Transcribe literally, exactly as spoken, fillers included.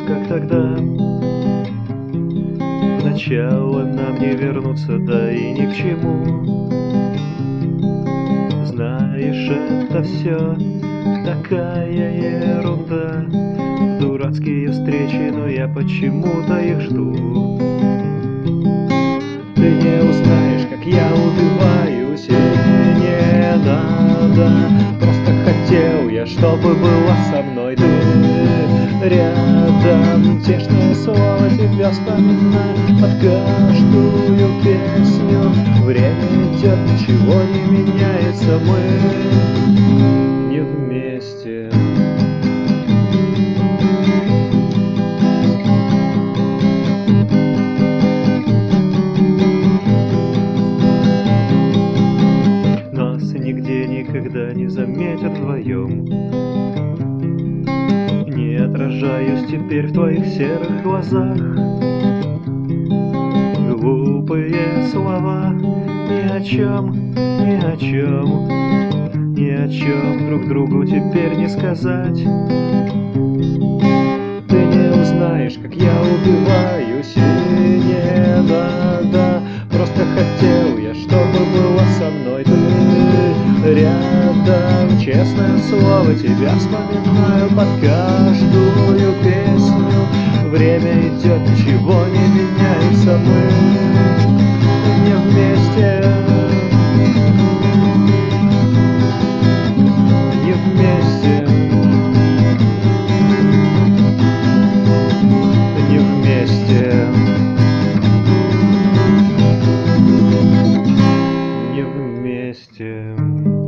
как тогда. Сначала нам не вернуться, да и ни к чему. Знаешь, это все такая ерунда. Дурацкие встречи, но я почему-то их жду. Ты не узнаешь, как я убиваюсь, и не надо. Просто хотел я, чтобы была со мной ты рядом. Тешное слово тебя вспоминаю под каждую песню. Время идет, ничего не меняется, мы не вместе. Нигде никогда не заметят вдвоем. Не отражаюсь теперь в твоих серых глазах. Глупые слова ни о чем, ни о чем, ни о чем друг другу теперь не сказать. Ты не узнаешь, как я убиваюсь, и не надо. Просто хотел я, чтобы была со мной ты рядом. Честное слово, тебя вспоминаю под каждую песню. Время идет, ничего не меняется, мы не вместе. Не вместе. Не вместе. Не вместе.